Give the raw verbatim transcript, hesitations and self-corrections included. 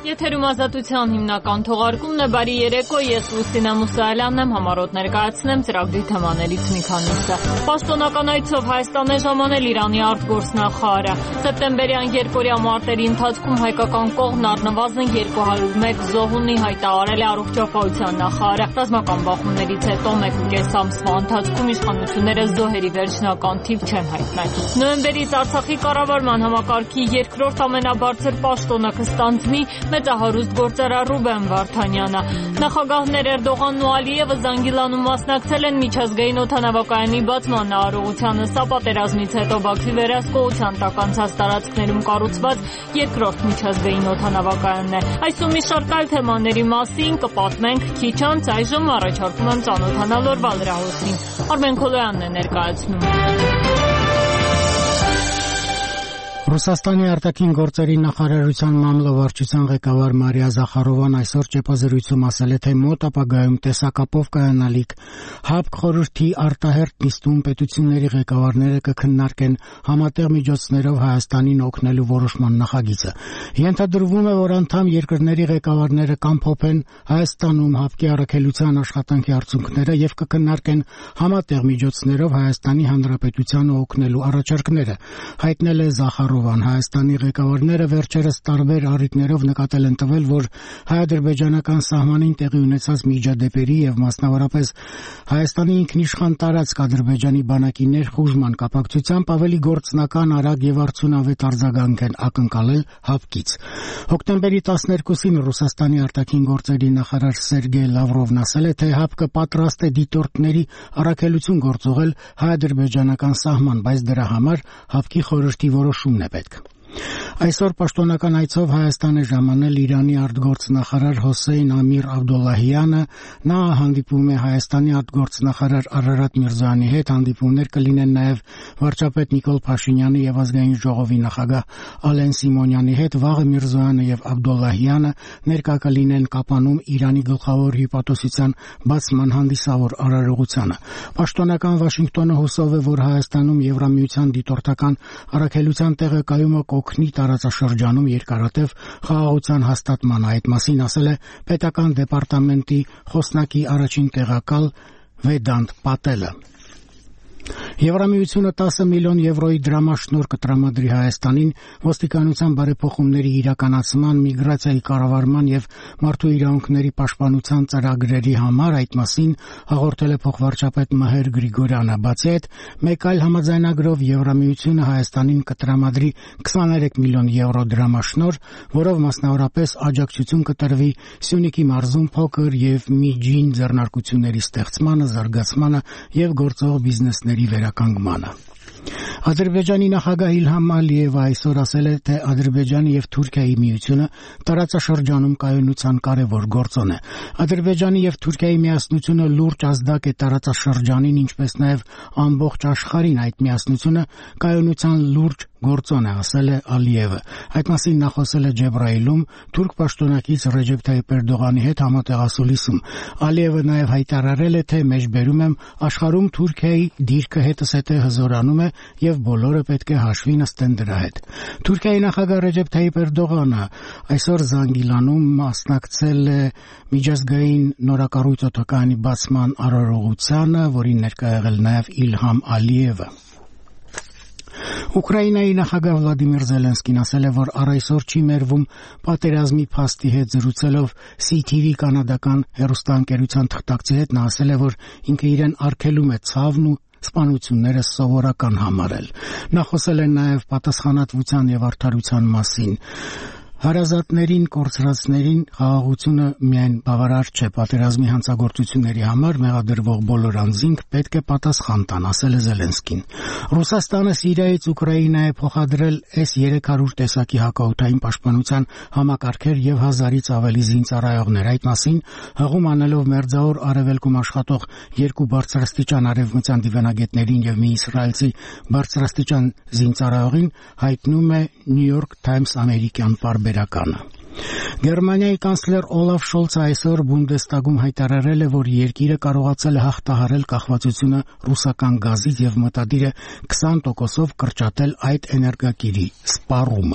Եթերում ազատության հիմնական թողարկումն է, բարի երեկո, ես Լուսինե Մուսայելյանն եմ, համառոտ ներկայացնեմ ծրագրի թեմաներից մի քանիսը։ Պաշտոնական այցով Հայաստան է ժամանել Իրանի արտգործնախարարը։ Սեպտեմբերյան երկօրյա մարտերի ընթացքում հայկական կողմն առնվազն երկու հարյուր մեկ զոհ ունի, հայտարարել է առողջապահության նախարարը։ Ռազմական բախումներից հետո մեկուկես ամսվա ընթացքում իշխանությունները զոհերի վերջնական թիվ չեն հայտնել։ Նոյեմբերից Արցախի կառավարման համակարգի երկրորդ ամենաբարձր պաշտոնը կստանձնի մեծահարուստ գործարար Ռուբեն Վարդանյանը։ Նախագահներ Էրդողանն ու Ալիևը Զանգիլանում մասնակցել են միջազգային օդանավակայանի բացման արարողությանը։ Սա պատերազմից հետո Բաքվի վերահսկողության տակ անցած տարածքներում կառուցված երկրորդ միջազգային օդանավակայանն է։ Այսօր մի շարք այլ թեմաների մասին կպատմենք քիչ անց, այժմ առաջարկում եմ ծանոթանալ օրվա լրահոսին։ Արմեն Քոլոյանն է ներկայացնում։ Ռուսաստանի արտաքին գործերի նախարարության մամլովարչության ղեկավար Մարիա Զախարովան այսօր ճեպազրույցում ասել է, թե մոտ ապագայում տեսակապով կայանալիք ՀԱՊԿ խորհրդի արտահերթ նիստում պետությունների ղեկավարները կքննարկեն համատեղ միջոցներով Հայաստանին օգնելու որոշման նախագիծը։ Ենթադրվում է, որ անդամ երկրների ղեկավարները կամփոփեն Հայաստանում ՀԱՊԿ-ի առաքելության աշխատանքի արդյունքները եւ կքննարկեն համատեղ միջոցներով Հայաստանի Հանրապետությանը օգնելու առաջարկները, հայտնել է Զախարովան։ Հայաստանի ղեկավարները վերջերս տարբեր առիթներով նկատել են տվել, որ հայ-ադրբեջանական սահմանին տեղի ունեցած միջադեպերի եւ մասնավորապես Հայաստանի ինքնիշխան տարածք Ադրբեջանի բանակի ներխուժման կապակցությամբ ավելի գործնական, արագ եւ արդյունավետ արձագանք են ակնկալել ՀԱՊԿ-ից։ Հոկտեմբերի տասներկուսին Ռուսաստանի արտաքին գործերի նախարար Սերգեյ Լավրովն ասել է, թե ՀԱՊԿ-ը պատրաստ է դիտորդների առաքելություն գործողել հայ-ադրբեջանական սահման, բայց դրա համար ՀԱՊԿ-ի խորհրդի որոշումն է պետք։ Այսօր պաշտոնական այցով Հայաստան է ժամանել Իրանի արտգործնախարար Հոսեյն Ամիր Աբդոլլահյանը։ Նա հանդիպում է Հայաստանի արտգործնախարար Արարատ Միրզոյանի հետ, հանդիպումներ կլինեն նաև վարչապետ Նիկոլ Փաշինյանի եւ ազգային ժողովի նախագահ Ալեն Սիմոնյանի հետ։ Վաղը Միրզոյանը եւ Աբդոլլահյանը ներկա կլինեն Կապանում Իրանի գլխավոր հյուպատոսության բացման հանդիսավոր արարողությանը։ Պաշտոնական Վաշինգտոնը հուսով է, որ Հայաստանում Եվրամիության դիտորդական առաքելության տեղակայումը օգնի տարածաշրջանում երկարատև խաղաղության հաստատման։ Այդ մասին ասել է պետական դեպարտամենտի խոսնակի առաջին տեղակալ Վեդանտ Պատելը։ Եվրամիությունը տասը միլիոն եվրոյի դրամաշնորհ կտրամադրի Հայաստանին ոստիկանության բարեփոխումների իրականացման, միգրացիայի կառավարման եւ մարդու իրավունքների պաշտպանության ծրագրերի համար, այդ մասին հաղորդել է փոխվարչապետ Մհեր Գրիգորյանը։ Բացի այդ, մեկ այլ համաձայնագրով Եվրամիությունը Հայաստանին կտրամադրի քսաներեք միլիոն եվրո դրամաշնորհ, որով մասնավորապես աջակցություն կտրվի Սյունիքի մարզում փոքր եւ միջին ձեռնարկությունների ստեղծմանը, զարգացմանը եւ գործող բիզնեսների վերականգնմանը։ Ադրբեջանի նախագահ Իլհամ Ալիևը այսօր ասել է, թե Ադրբեջանի եւ Թուրքիայի միությունը տարածաշրջանում կայունության կարևոր գործոն է։ Ադրբեջանի եւ Թուրքիայի միասնությունը լուրջ ազդակ է տարածաշրջանին, ինչպես նաեւ ամբողջ աշխարհին։ Այդ միասնությունը կայունության լուրջ գործոն է, ասել է Ալիևը։ Այդ մասին նա խոսել է Ջեբրայիլում թուրք պաշտոնակից Ռեջեփ Թայիփ Էրդողանի հետ համատեղասուլիսում։ Ալիևը նաեւ հայտարարել է, թե մեջբերում եմ աշխարհում Թուրքիայի դիրքը հետզհետե հզորանում է եւ բոլորը պետք է հաշվի նստեն դրա հետ։ Թուրքիայի նախագահ Ռեջեփ Թայիփ Էրդողանը այսօր Զանգիլանում մասնակցել է միջազգային նորակառույց օդակայանի բացման արարողությանը, որին ներկա եղել նաեւ Իլհամ Ալիևը։ Ուկրաինայի նախագահ Վլադիմիր Զելենսկին ասել է, որ առ այսօր չի մերվում պատերազմի փաստի հետ զրուցելով C T V կանադական հեռուստաընկերության թղթակցի հետ։ Նա ասել է, որ ինքը իրեն արգելում է ցավն ու սպանությունները սովորական համարել։ Նա խոսել է նաև պատասխանատվության եւ արդարության մասին։ Հարազատներին, կորցրածներին խաղաղությունը միայն բավարար չէ։ Պատերազմի հանցագործությունների համար մեղադրվող բոլոր անձինք պետք է պատասխան տան, ասել է Զելենսկին։ Ռուսաստանը Սիրիայից Ուկրաինա է փոխադրել S երեք հարյուր տեսակի հակաօդային պաշտպանության համակարգեր եւ հազարից ավելի զինծառայողներ։ Այդ մասին հղում անելով Մերձավոր Արևելքում աշխատող երկու բարձրաստիճան արևմտյան դիվանագետներին եւ մի իսրայելցի բարձրաստիճան զինծառայողին հայտնում է New York Times ամերիկյան պարբերականը։ Գերմանիայի կանցլեր Օլաֆ Շոլցը այսօր Բունդեստագում հայտարարել է, որ երկիրը կարողացել է հաղթահարել կախվածությունը ռուսական գազից եւ մտադիր է քսան տոկոսով կրճատել այդ էներգակիրի սպառումը։